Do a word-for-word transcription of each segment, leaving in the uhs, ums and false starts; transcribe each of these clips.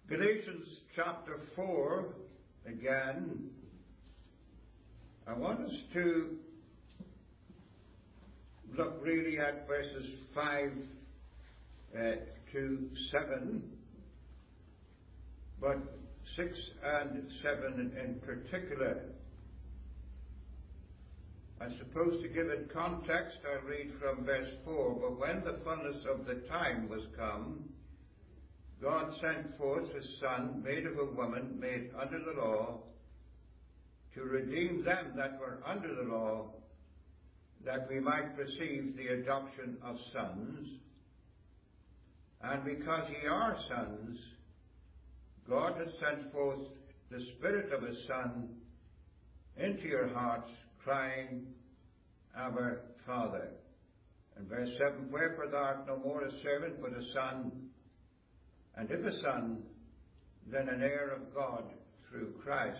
Galatians chapter four, again, I want us to look really at verses five uh, to seven, but six and seven in particular. I suppose to give it context, I read from verse four, but when the fullness of the time was come, God sent forth his Son, made of a woman, made under the law, to redeem them that were under the law, that we might receive the adoption of sons. And because ye are sons, God has sent forth the Spirit of his Son into your hearts, crying, Abba, Father. And verse seven, wherefore thou art no more a servant, but a son, and if a son, then an heir of God through Christ.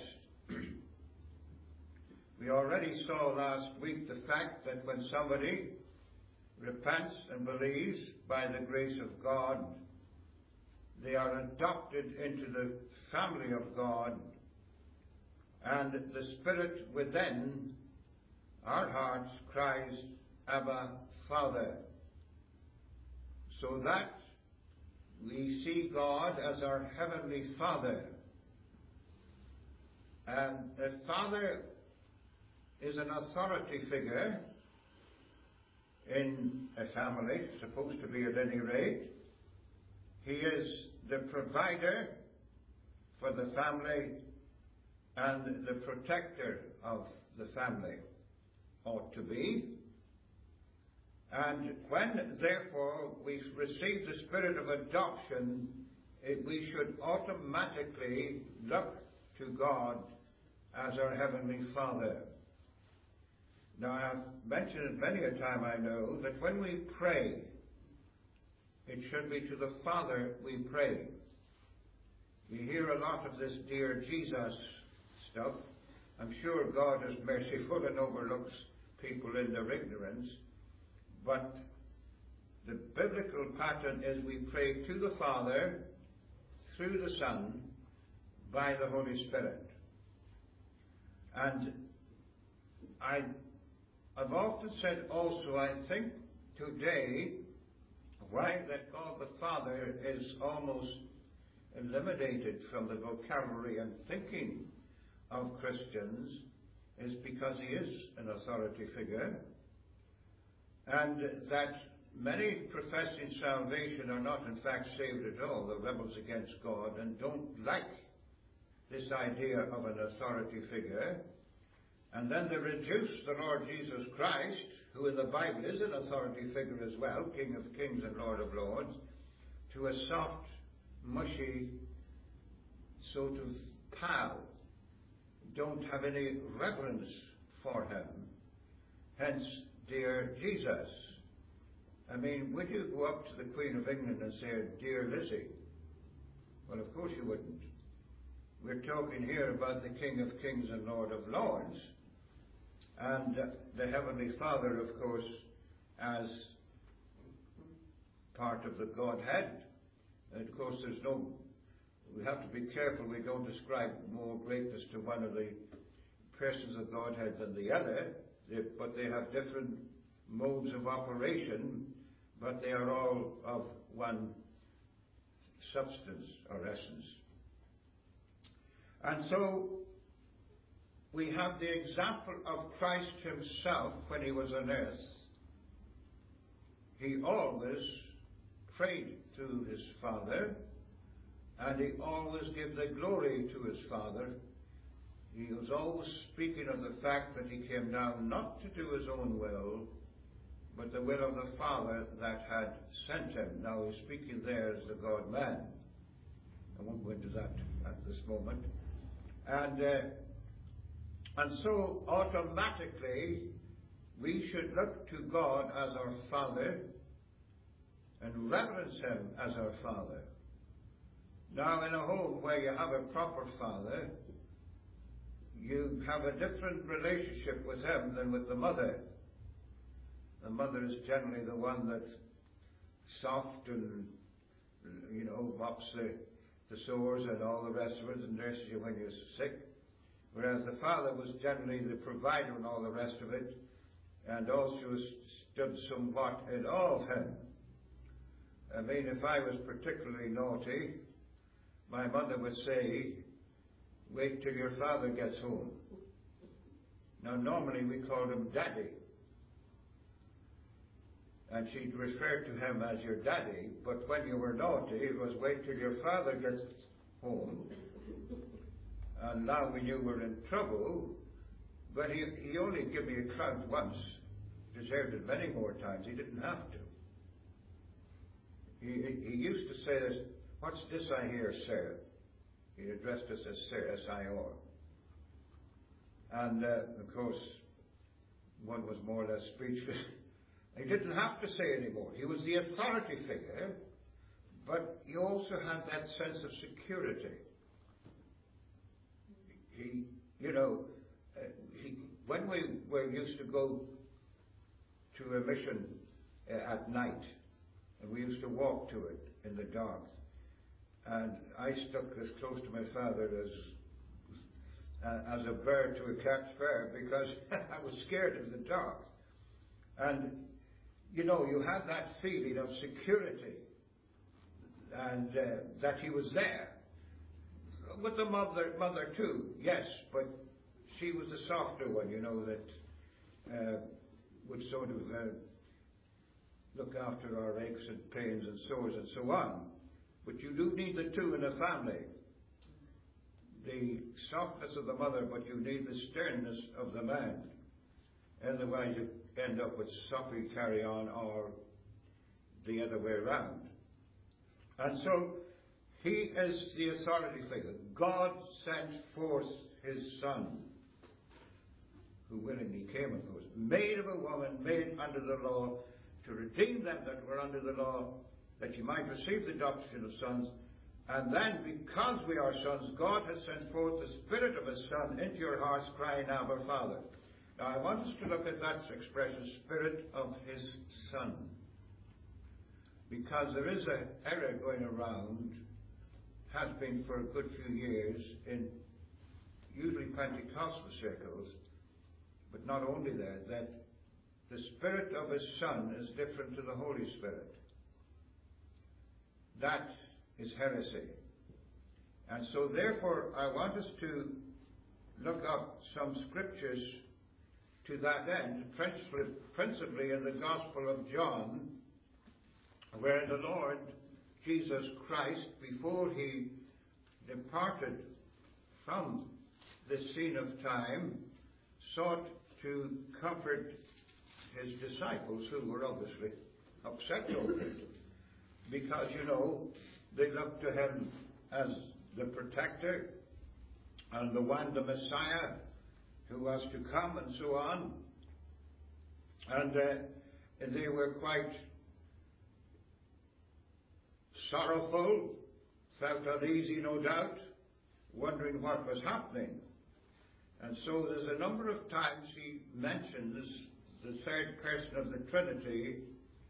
We already saw last week the fact that when somebody repents and believes by the grace of God, they are adopted into the family of God, and the Spirit within our hearts cries, Abba, Father. So that we see God as our Heavenly Father. And a father is an authority figure in a family, supposed to be at any rate. He is the provider for the family and the protector of the family, ought to be. And when, therefore, we receive the spirit of adoption, it, we should automatically look to God as our Heavenly Father. Now, I've mentioned it many a time, I know, that when we pray, it should be to the Father we pray. We hear a lot of this dear Jesus stuff. I'm sure God is merciful and overlooks people in their ignorance. But the biblical pattern is we pray to the Father, through the Son, by the Holy Spirit. And I, I've often said also, I think today, why that God the Father is almost eliminated from the vocabulary and thinking of Christians is because he is an authority figure, and that many professing salvation are not in fact saved at all. They're rebels against God and don't like this idea of an authority figure. And then they reduce the Lord Jesus Christ, who in the Bible is an authority figure as well, King of Kings and Lord of Lords, to a soft, mushy sort of pal. Don't have any reverence for him. Hence, dear Jesus. I mean, would you go up to the Queen of England and say, dear Lizzie? Well, of course you wouldn't. We're talking here about the King of Kings and Lord of Lords, and uh, the Heavenly Father, of course, as part of the Godhead. And of course, there's no, we have to be careful we don't ascribe more greatness to one of the persons of Godhead than the other. They, but they have different modes of operation, but they are all of one substance or essence. And so we have the example of Christ himself when he was on earth. He always prayed to his Father, and he always gave the glory to his Father. He was always speaking of the fact that he came down not to do his own will, but the will of the Father that had sent him. Now he's speaking there as the God-man. I won't go into that at this moment. And, uh, and so automatically we should look to God as our Father and reverence him as our Father. Now in a home where you have a proper father, you have a different relationship with him than with the mother. The mother is generally the one that's soft and, you know, mops the the sores and all the rest of it, and nurses you when you're sick. Whereas the father was generally the provider and all the rest of it, and also stood somewhat in awe of him. I mean, if I was particularly naughty, my mother would say, wait till your father gets home. Now, normally we called him Daddy. And she'd refer to him as your daddy, but when you were naughty, it was wait till your father gets home. And now when you were in trouble, but he, he only gave me a clout once, deserved it many more times, he didn't have to. He, he, he used to say this, what's this I hear, sir? He addressed us as sir, S I R. And, uh, of course, one was more or less speechless. He didn't have to say anymore. He was the authority figure, but he also had that sense of security. He, you know, uh, he, when we were used to go to a mission uh, at night, and we used to walk to it in the dark, and I stuck as close to my father as uh, as a bird to a cat's fur, because I was scared of the dark. And you know, you had that feeling of security, and uh, that he was there. With the mother, mother too, yes, but she was the softer one, you know, that uh, would sort of uh, look after our aches and pains and sores and so on. But you do need the two in a family. The softness of the mother, but you need the sternness of the man. Otherwise you end up with soppy carry-on or the other way around. And so, he is the authority figure. God sent forth his Son, who willingly came, of course, made of a woman, made under the law, to redeem them that were under the law, that you might receive the adoption of sons. And then, because we are sons, God has sent forth the Spirit of his Son into your hearts, crying, Abba, Father. Now, I want us to look at that expression, Spirit of his Son. Because there is an error going around, has been for a good few years, in usually Pentecostal circles, but not only there, that the Spirit of his Son is different to the Holy Spirit. That is heresy. And so therefore I want us to look up some scriptures to that end, principally in the Gospel of John, where the Lord Jesus Christ, before he departed from this scene of time, sought to comfort his disciples, who were obviously upset over it, because, you know, they looked to him as the protector and the one, the Messiah, who was to come and so on. And uh, they were quite sorrowful, felt uneasy, no doubt, wondering what was happening. And so there's a number of times he mentions the third person of the Trinity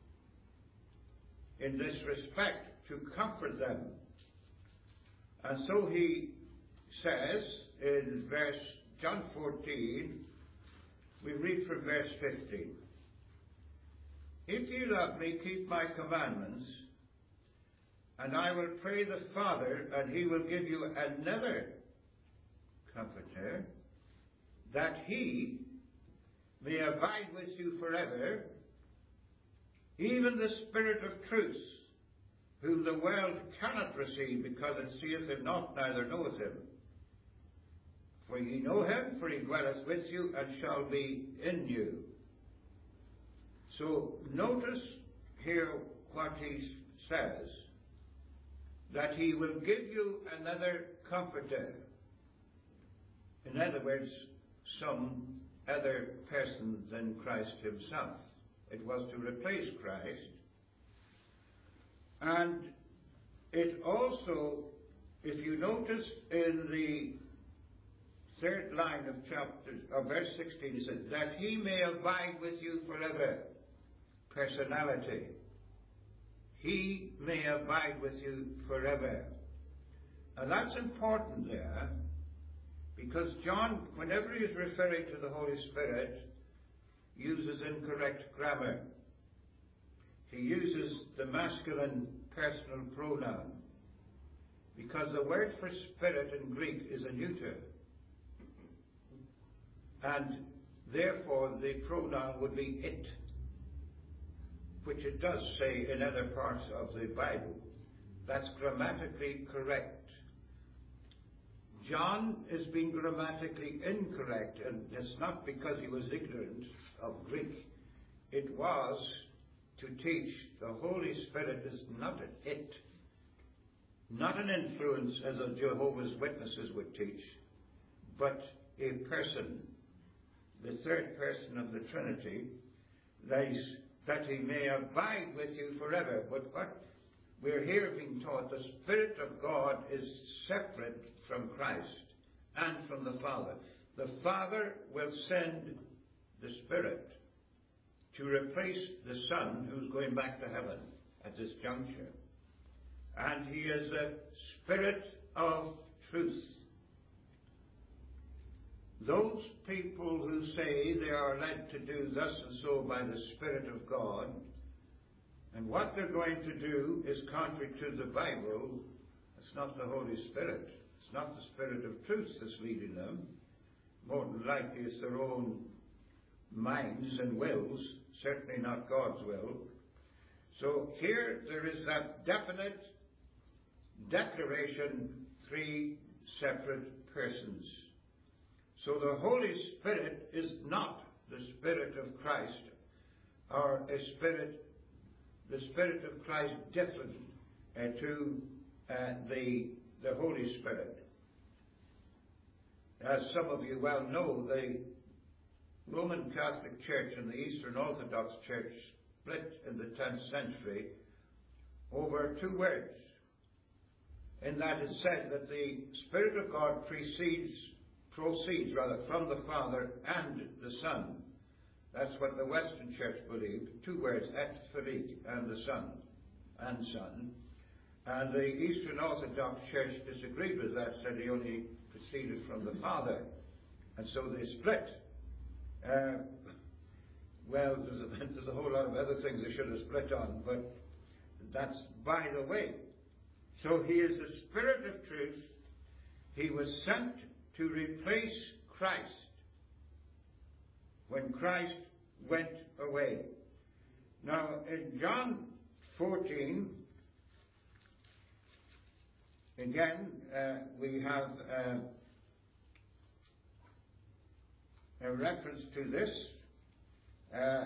in this respect, to comfort them. And so he says in verse John fourteen, we read from verse fifteen. If you love me, keep my commandments, and I will pray the Father, and he will give you another Comforter, that he may abide with you forever, even the Spirit of truth, whom the world cannot receive, because it seeth him not, neither knoweth him. For ye know him, for he dwelleth with you, and shall be in you. So notice here what he says, that he will give you another Comforter. In other words, some other person than Christ himself. It was to replace Christ. And it also, if you notice in the third line of chapter, of verse sixteen, it says, that he may abide with you forever. Personality. He may abide with you forever. And that's important there, because John, whenever he is referring to the Holy Spirit, uses incorrect grammar. He uses the masculine personal pronoun, because the word for spirit in Greek is a neuter. And therefore the pronoun would be it, which it does say in other parts of the Bible. That's grammatically correct. John is being grammatically incorrect, and it's not because he was ignorant of Greek. It was to teach the Holy Spirit is not an it, not an influence as a Jehovah's Witnesses would teach, but a person, the third person of the Trinity, that, is, that he may abide with you forever. But what we're here being taught, the Spirit of God is separate from Christ and from the Father. The Father will send the Spirit to replace the Son, who's going back to heaven at this juncture. And he is a Spirit of truth. Those people who say they are led to do thus and so by the Spirit of God, and what they're going to do is contrary to the Bible, it's not the Holy Spirit. It's not the Spirit of truth that's leading them. More than likely it's their own minds and wills, certainly not God's will. So here there is that definite declaration, three separate persons. So the Holy Spirit is not the Spirit of Christ, or a Spirit, the Spirit of Christ different uh, to uh, the, the Holy Spirit. As some of you well know, the Roman Catholic Church and the Eastern Orthodox Church split in the tenth century over two words, in that it said that the Spirit of God precedes, proceeds rather, from the Father and the Son. That's what the Western Church believed. Two words, et filii, and the Son, and Son. And the Eastern Orthodox Church disagreed with that, said he only proceeded from the Father. And so they split. Uh, well, there's a, there's a whole lot of other things they should have split on, but that's by the way. So he is the Spirit of truth. He was sent to replace Christ when Christ went away. Now, in John fourteen, again, uh, we have uh, a reference to this. Uh,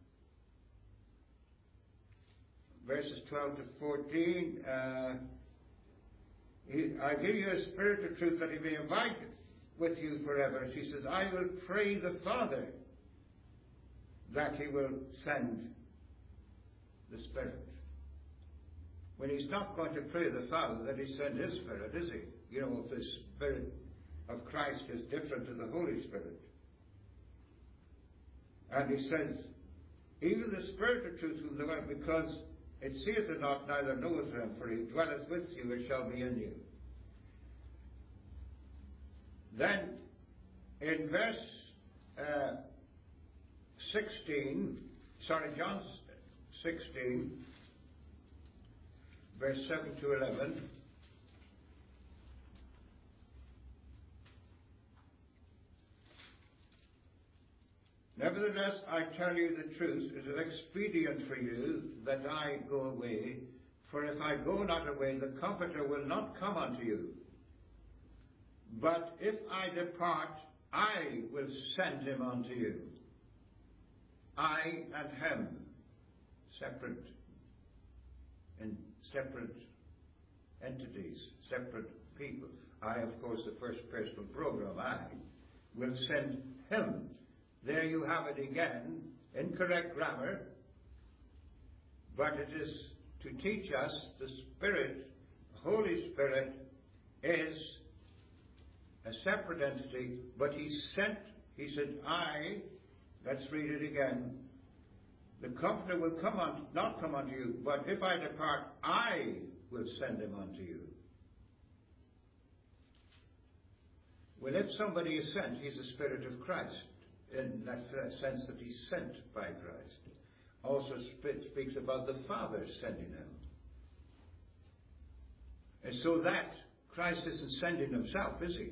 verses twelve to fourteen. Uh, he, I give you a spirit of truth that he may abide with you forever. He says, I will pray the Father that he will send the Spirit. When he's not going to pray the Father that he send his Spirit, is he? You know, if the Spirit of Christ is different to the Holy Spirit. And he says, even the Spirit of truth whom the world, because it seeth it not, neither knoweth him, for he dwelleth with you, it shall be in you. Then, in verse uh, sixteen, sorry, John sixteen, verse seven to eleven, nevertheless, I tell you the truth, it is expedient for you that I go away, for if I go not away, the Comforter will not come unto you. But if I depart, I will send him unto you. I and him, separate, in separate entities, separate people. I, of course, the first personal program, I will send him. There you have it again, incorrect grammar, but it is to teach us the Spirit, the Holy Spirit, is a separate entity, but he sent, he said, I, let's read it again, the Comforter will come on, not come unto you, but if I depart, I will send him unto you. Well, if somebody is sent, he's the Spirit of Christ, in that sense that he's sent by Christ. Also speaks about the Father sending him. And so that Christ isn't sending himself, is he?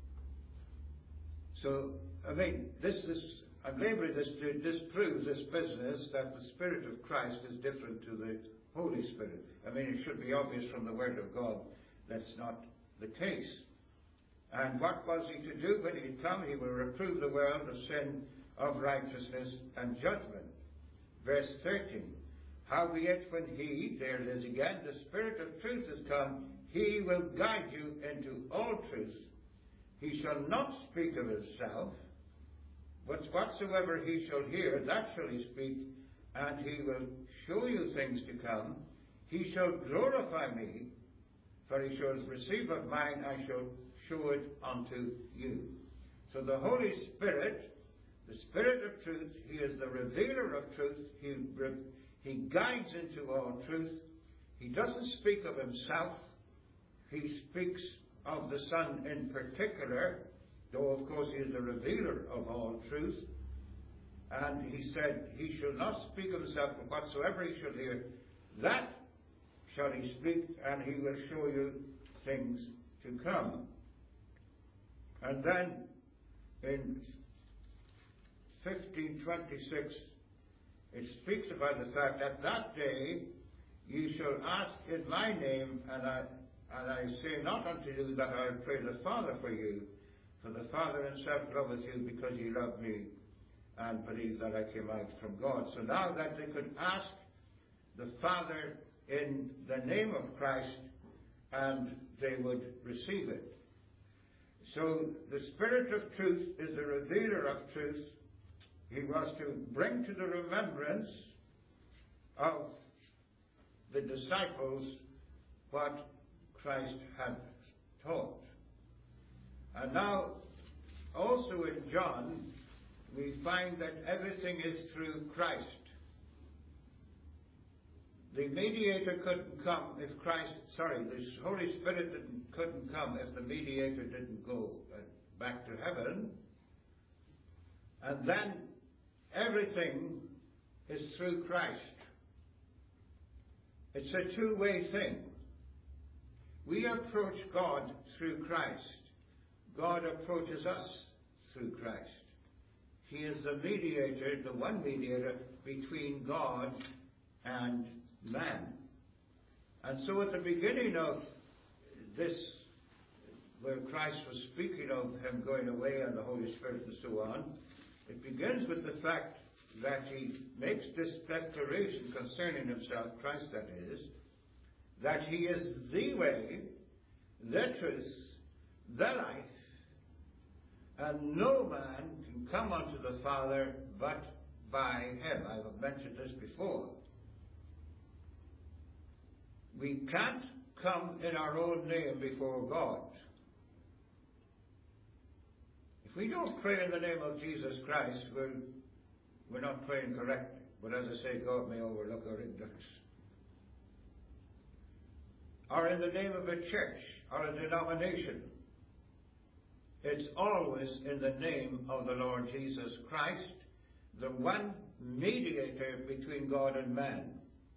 So, I mean, this is, I'm laboring this to disprove this business that the Spirit of Christ is different to the Holy Spirit. I mean, it should be obvious from the Word of God that's not the case. And what was he to do when he come? He will reprove the world of sin, of righteousness, and judgment. Verse thirteen. Howbeit when he, there it is again, the Spirit of truth is come, he will guide you into all truth. He shall not speak of himself, but whatsoever he shall hear, that shall he speak, and he will show you things to come. He shall glorify me, for he shall receive of mine, I shall show it unto you. So the Holy Spirit, the Spirit of truth, he is the revealer of truth. He, he guides into all truth. He doesn't speak of himself. He speaks of the Son in particular, though of course he is the revealer of all truth. And he said, he shall not speak of himself, but whatsoever he shall hear, that shall he speak, and he will show you things to come. And then in fifteen twenty-six, it speaks about the fact that that day ye shall ask in my name, and I and I say not unto you that I pray the Father for you, for the Father himself loveth you, because ye love me, and believe that I came out from God. So now that they could ask the Father in the name of Christ, and they would receive it. So the Spirit of truth is the revealer of truth. He was to bring to the remembrance of the disciples what Christ had taught. And now, also in John, we find that everything is through Christ. The mediator couldn't come if Christ, sorry, the Holy Spirit didn't, couldn't come if the mediator didn't go uh, back to heaven. And then everything is through Christ. It's a two-way thing. We approach God through Christ. God approaches us through Christ. He is the mediator, the one mediator between God and man. And so at the beginning of this, where Christ was speaking of him going away and the Holy Spirit and so on, it begins with the fact that he makes this declaration concerning himself, Christ that is, that he is the way, the truth, the life, and no man can come unto the Father but by him. I have mentioned this before. We can't come in our own name before God. If we don't pray in the name of Jesus Christ, we're, we're not praying correctly. But as I say, God may overlook our ignorance. Or in the name of a church or a denomination. It's always in the name of the Lord Jesus Christ, the one mediator between God and man.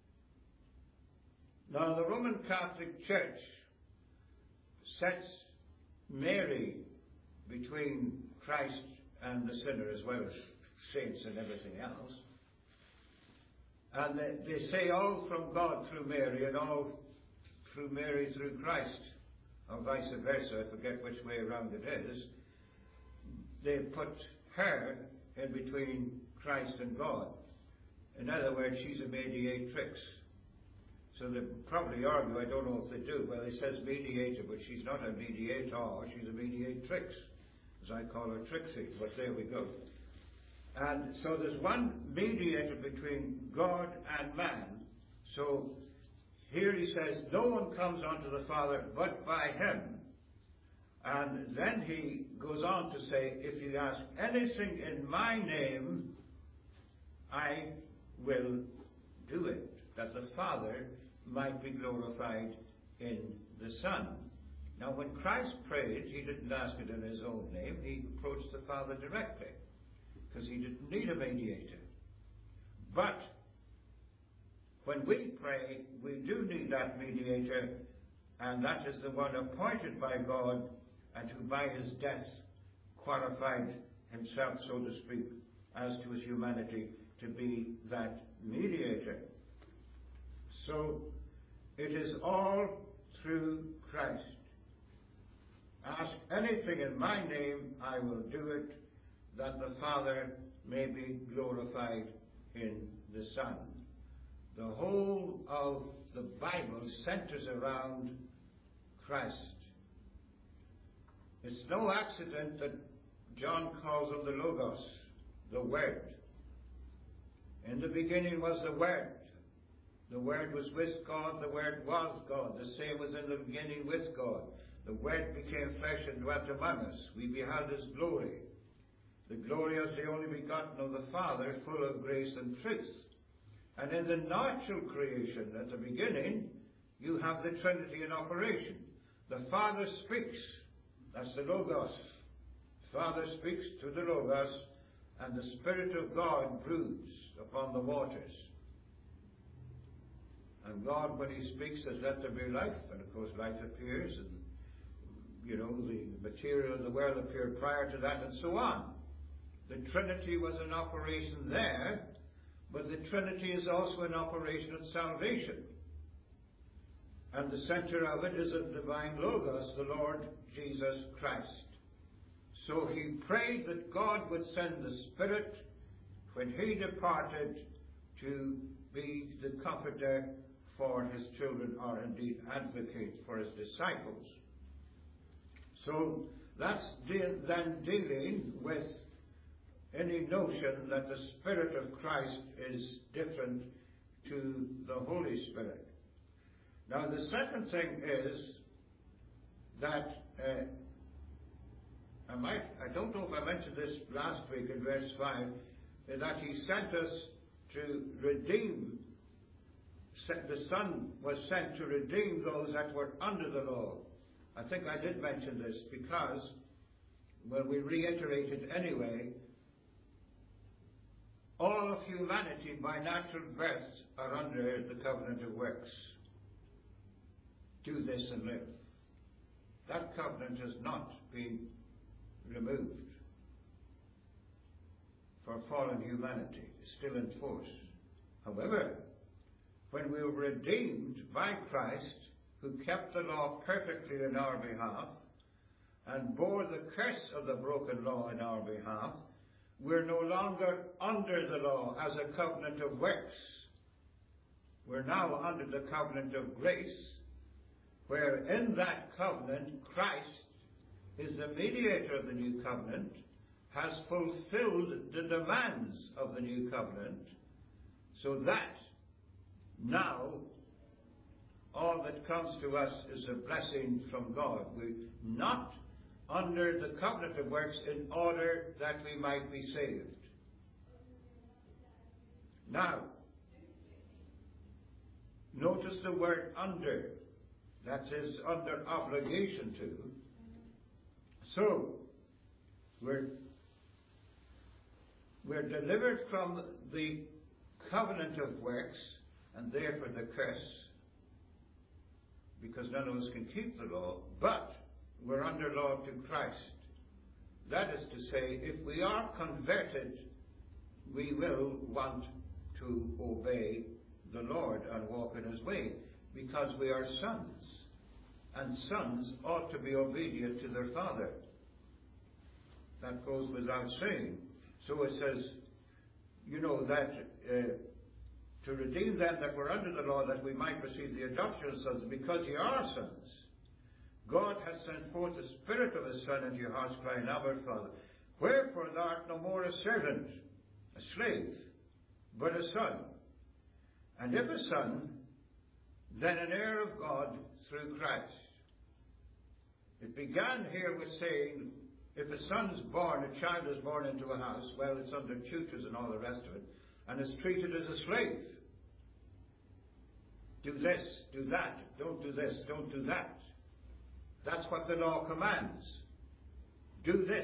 Now, the Roman Catholic Church sets Mary between Christ and the sinner, as well as saints and everything else. And they, they say all from God through Mary and all through Mary through Christ, or vice versa, I forget which way around it is. They put her in between Christ and God. In other words, she's a mediatrix. So they probably argue, I don't know if they do, well, it says mediator, but she's not a mediator, she's a mediatrix, as I call her Trixie, but there we go. And so there's one mediator between God and man. So here he says, no one comes unto the Father but by him. And then he goes on to say, if you ask anything in my name, I will do it, that the Father might be glorified in the Son. Now, when Christ prayed, he didn't ask it in his own name. He approached the Father directly, because he didn't need a mediator. But when we pray, we do need that mediator, and that is the one appointed by God, and who by his death qualified himself, so to speak, as to his humanity, to be that mediator. So it is all through Christ. Ask anything in my name, I will do it, that the Father may be glorified in the Son. The whole of the Bible centers around Christ. It's no accident that John calls him the Logos, the Word. In the beginning was the Word. The Word was with God, the Word was God. The same was in the beginning with God. The Word became flesh and dwelt among us. We beheld his glory. The glory as the only begotten of the Father, full of grace and truth. And in the natural creation, at the beginning, you have the Trinity in operation. The Father speaks. That's the Logos. The Father speaks to the Logos, and the Spirit of God broods upon the waters. And God, when he speaks, says, let there be life. And of course life appears, and you know, the material of the world appeared prior to that, and so on. The Trinity was in operation there, but the Trinity is also in operation at salvation. And the center of it is a divine Logos, the Lord Jesus Christ. So he prayed that God would send the Spirit when he departed to be the comforter for his children, or indeed advocate for his disciples. So that's de- then dealing with any notion that the Spirit of Christ is different to the Holy Spirit. Now the second thing is that, uh, I might, I don't know if I mentioned this last week in verse five, that he sent us to redeem, the Son was sent to redeem those that were under the law. I think I did mention this because, well, we reiterate it anyway, all of humanity by natural birth are under the covenant of works. Do this and live. That covenant has not been removed for fallen humanity. It's still in force. However, when we were redeemed by Christ, who kept the law perfectly in our behalf and bore the curse of the broken law in our behalf, we're no longer under the law as a covenant of works. We're now under the covenant of grace, where in that covenant Christ is the mediator of the new covenant, has fulfilled the demands of the new covenant, so that now all that comes to us is a blessing from God. We're not under the covenant of works in order that we might be saved. Now, notice the word under. That is under obligation to. So, we're, we're delivered from the covenant of works, and therefore the curse, because none of us can keep the law, but we're under law to Christ. That is to say, if we are converted, we will want to obey the Lord and walk in his way, because we are sons, and sons ought to be obedient to their father. That goes without saying. So it says, you know, that uh, to redeem them that were under the law, that we might receive the adoption of sons, because ye are sons. God hath sent forth the Spirit of his Son into your hearts, crying, Abba, Father. Wherefore thou art no more a servant, a slave, but a son. And if a son, then an heir of God through Christ. It began here with saying, if a son is born, a child is born into a house, well, it's under tutors and all the rest of it, and is treated as a slave. Do this, do that, don't do this, don't do that. That's what the law commands. Do this.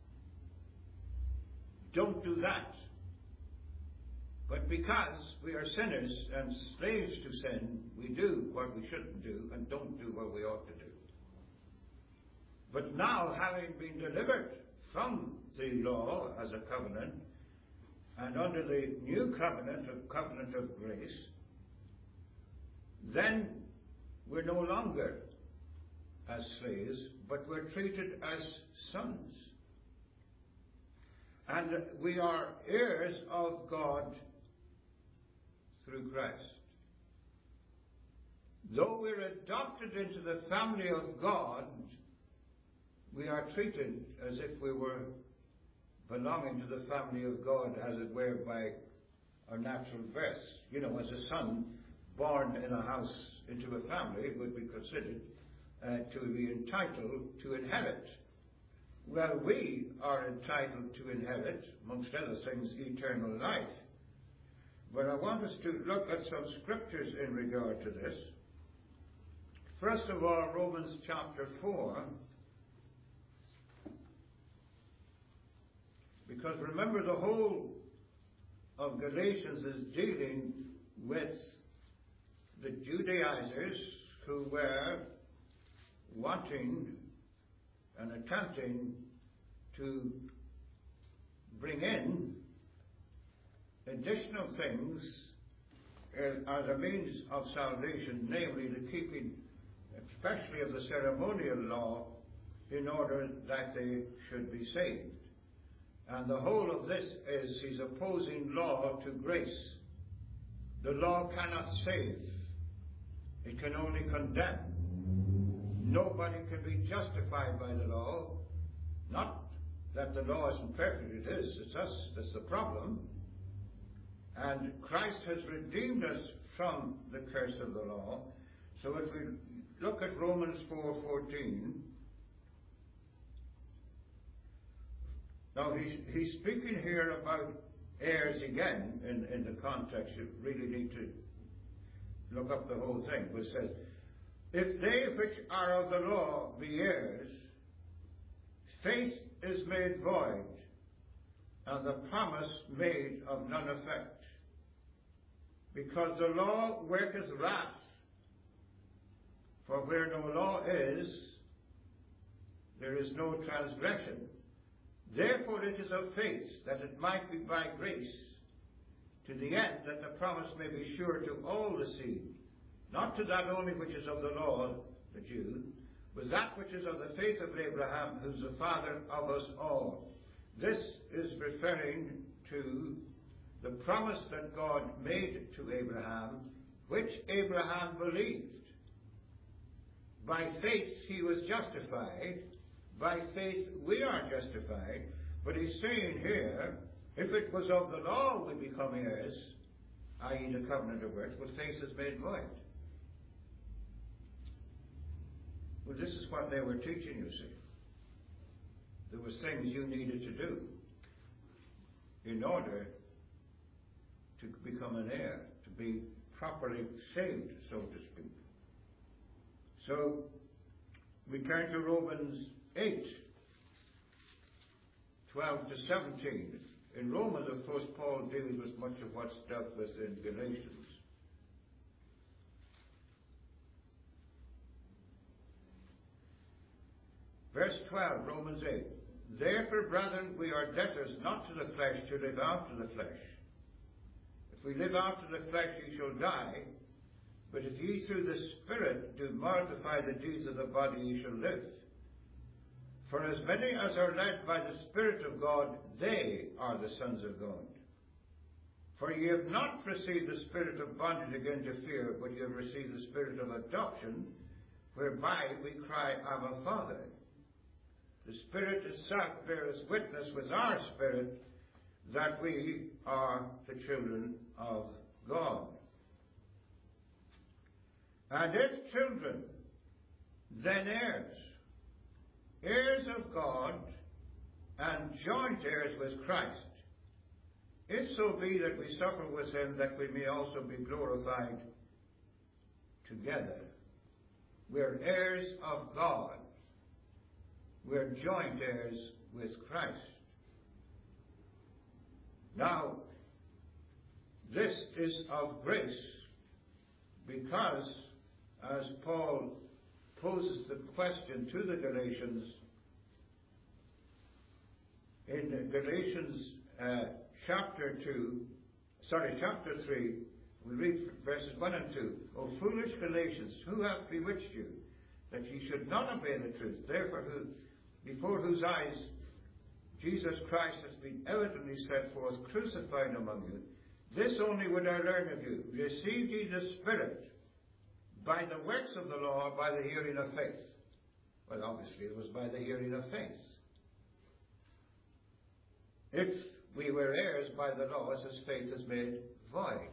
Don't do that. But because we are sinners and slaves to sin, we do what we shouldn't do and don't do what we ought to do. But now, having been delivered from the law as a covenant, and under the new covenant, of covenant of grace, then we're no longer as slaves, but we're treated as sons. And we are heirs of God through Christ. Though we're adopted into the family of God, we are treated as if we were belonging to the family of God, as it were, by our natural birth. You know, as a son born in a house into a family would be considered uh, to be entitled to inherit. Well, we are entitled to inherit, amongst other things, eternal life. But I want us to look at some scriptures in regard to this. First of all, Romans chapter four. Because remember, the whole of Galatians is dealing with the Judaizers who were wanting and attempting to bring in additional things uh, as a means of salvation, namely the keeping especially of the ceremonial law, in order that they should be saved. And the whole of this is he's opposing law to grace. The law cannot save. It can only condemn. Nobody can be justified by the law. Not that the law isn't perfect, it is. It's us that's the problem. And Christ has redeemed us from the curse of the law. So if we look at Romans four fourteen, now he's, he's speaking here about heirs again in, in the context. You really need to look up the whole thing. But it says, if they which are of the law be heirs, faith is made void, and the promise made of none effect. Because the law worketh wrath, for where no law is, there is no transgression. Therefore it is of faith, that it might be by grace, to the end that the promise may be sure to all the seed, not to that only which is of the law, the Jew, but that which is of the faith of Abraham, who's the father of us all. This is referring to the promise that God made to Abraham, which Abraham believed. By faith he was justified. By faith we are justified. But he's saying here, if it was of the law we become heirs, that is the covenant of works, but faith is made void. Well, this is what they were teaching, you see. There were things you needed to do in order to become an heir, to be properly saved, so to speak. So, we turn to Romans eight, twelve to seventeen. In Romans, of course, Paul deals with much of what's dealt with in Galatians. Verse twelve, Romans eight. Therefore, brethren, we are debtors not to the flesh to live after the flesh. If we live after the flesh, ye shall die. But if ye through the Spirit do mortify the deeds of the body, ye shall live. For as many as are led by the Spirit of God, they are the sons of God. For ye have not received the spirit of bondage again to fear, but ye have received the spirit of adoption, whereby we cry, Abba, Father. The Spirit itself beareth witness with our spirit that we are the children of God. And if children, then heirs, heirs of God, and joint heirs with Christ, if so be that we suffer with him, that we may also be glorified together. We're heirs of God. we're joint heirs with Christ. Now, this is of grace, because as Paul poses the question to the Galatians, in Galatians uh, chapter two, sorry, chapter three, we read verses one and two. O foolish Galatians, who hath bewitched you, that ye should not obey the truth? Therefore, who, before whose eyes Jesus Christ has been evidently set forth, crucified among you, this only would I learn of you. Received ye the Spirit by the works of the law, or by the hearing of faith? Well, obviously it was by the hearing of faith. If we were heirs by the law, his faith is made void.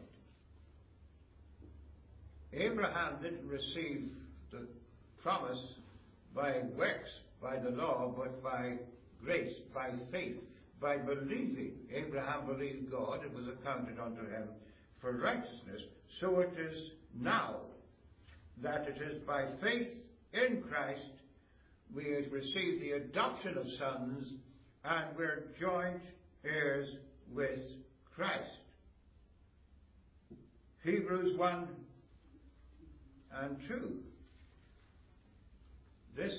Abraham didn't receive the promise by works, by the law, but by grace, by faith, by believing. Abraham believed God, it was accounted unto him for righteousness. So it is now that it is by faith in Christ we have received the adoption of sons, and we're joint heirs with Christ. Hebrews one and two. This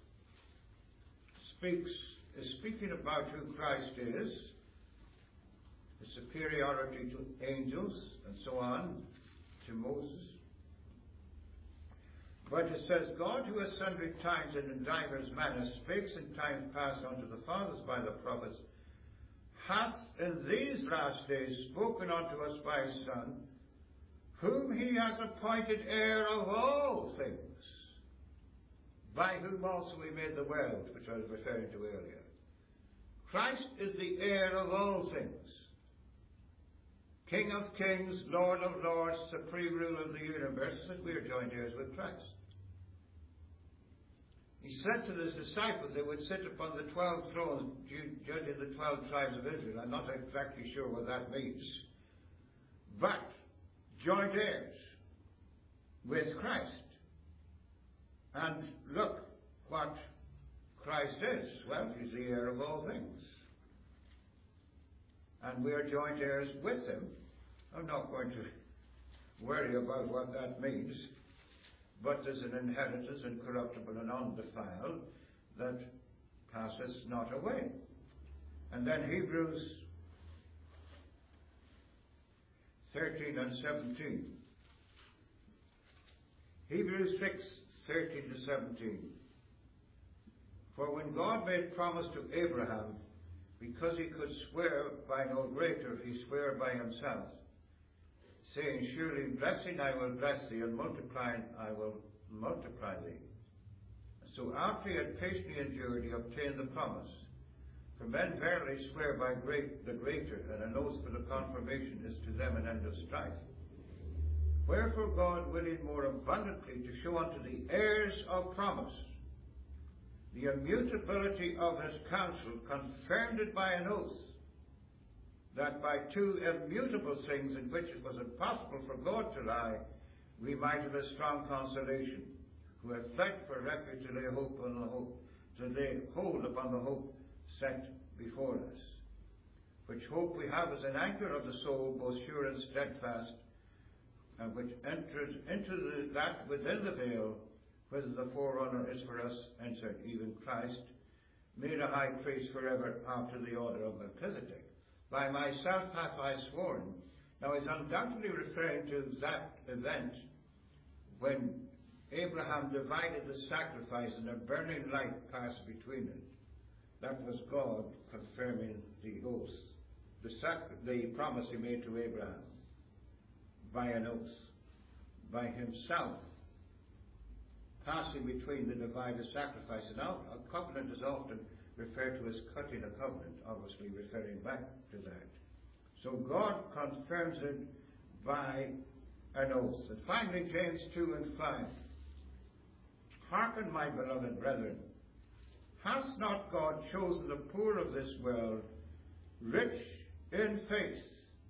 speaks, is speaking about who Christ is, the superiority to angels, and so on, to Moses. But it says, God, who has sundry times and in divers manners spake in times past unto the fathers by the prophets, hath in these last days spoken unto us by his Son, whom he hath appointed heir of all things, by whom also he made the world, which I was referring to earlier. Christ is the heir of all things. King of kings, Lord of lords, supreme ruler of the universe, that we are joint heirs with Christ. He said to his disciples they would sit upon the twelve thrones, judging the twelve tribes of Israel. I'm not exactly sure what that means. But joint heirs with Christ. And look what Christ is. Well, he's the heir of all things. And we are joint heirs with him. I'm not going to worry about what that means. But there's an inheritance incorruptible and undefiled that passeth not away. And then Hebrews thirteen and seventeen. Hebrews six, thirteen to seventeen. For when God made promise to Abraham, because he could swear by no greater, he sware by himself, saying, surely blessing I will bless thee, and multiplying I will multiply thee. So after he had patiently endured, he obtained the promise. For men verily swear by great, the greater, and an oath for the confirmation is to them an end of strife. Wherefore God, willing more abundantly to show unto the heirs of promise the immutability of his counsel, confirmed it by an oath, that by two immutable things in which it was impossible for God to lie, we might have a strong consolation, who have fled for refuge to lay hope on the hope, to lay hold upon the hope set before us. Which hope we have as an anchor of the soul, both sure and steadfast, and which enters into the, that within the veil, whither the forerunner is for us entered, even Christ, made a high priest forever after the order of Melchizedek. By myself hath I sworn. Now he's undoubtedly referring to that event when Abraham divided the sacrifice and a burning light passed between it. That was God confirming the oath, the, sac- the promise he made to Abraham by an oath, by himself passing between the divided sacrifice. And now a covenant is often referred to as cutting a covenant, obviously referring back to that. So God confirms it by an oath. And finally, James two and five. Hearken, my beloved brethren, hath not God chosen the poor of this world, rich in faith,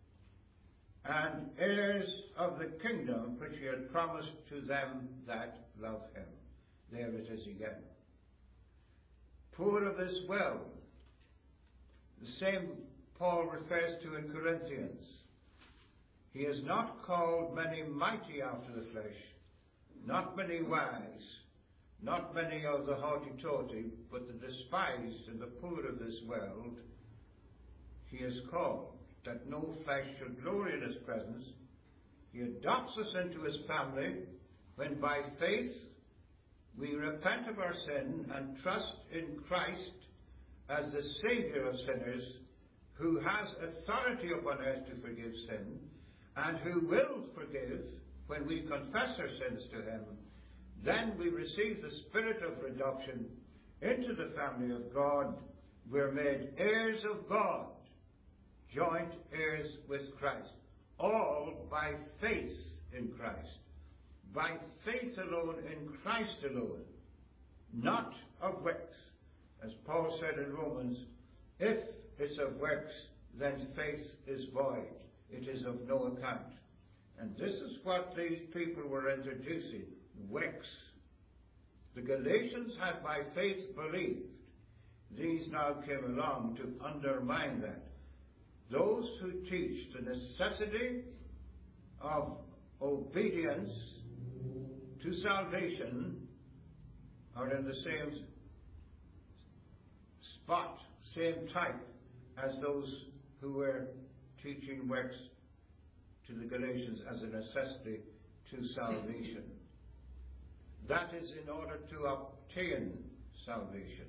and heirs of the kingdom which he had promised to them that love him? There it is again. poor of this world. The same Paul refers to in Corinthians. He has not called many mighty after the flesh, not many wise, not many of the haughty-taughty, but the despised and the poor of this world he has called, that no flesh should glory in his presence. He adopts us into his family when by faith we repent of our sin and trust in Christ as the Saviour of sinners, who has authority upon earth to forgive sin, and who will forgive when we confess our sins to him. Then we receive the spirit of adoption into the family of God. We're made heirs of God, joint heirs with Christ, all by faith in Christ. By faith alone, in Christ alone, not of works. As Paul said in Romans, if it's of works, then faith is void. It is of no account. And this is what these people were introducing, works. The Galatians had by faith believed. These now came along to undermine that. Those who teach the necessity of obedience to salvation are in the same spot, same type as those who were teaching works to the Galatians as a necessity to salvation. That is in order to obtain salvation.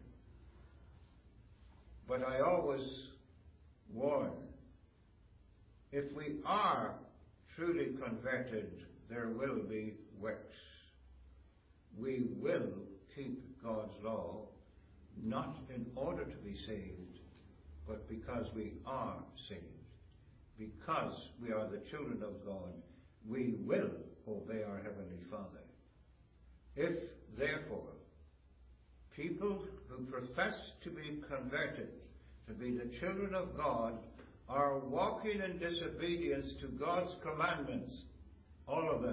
But I always warn, if we are truly converted, there will be works. We will keep God's law, not in order to be saved, but because we are saved. Because we are the children of God, we will obey our Heavenly Father. If, therefore, people who profess to be converted, to be the children of God, are walking in disobedience to God's commandments, all of them,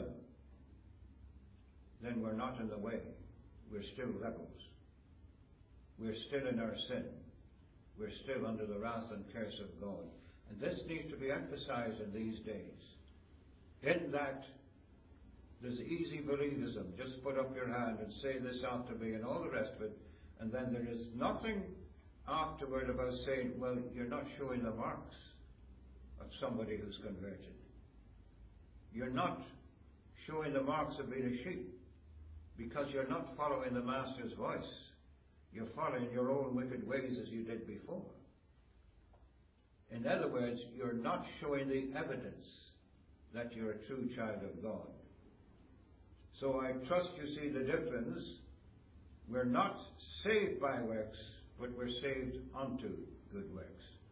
then we're not in the way. We're still rebels. We're still in our sin. We're still under the wrath and curse of God. And this needs to be emphasized in these days. In that, there's easy believism. Just put up your hand and say this after me and all the rest of it. And then there is nothing afterward about saying, well, you're not showing the marks of somebody who's converted. You're not showing the marks of being a sheep because you're not following the Master's voice. You're following your own wicked ways as you did before. In other words, you're not showing the evidence that you're a true child of God. So I trust you see the difference. We're not saved by works, but we're saved unto good works.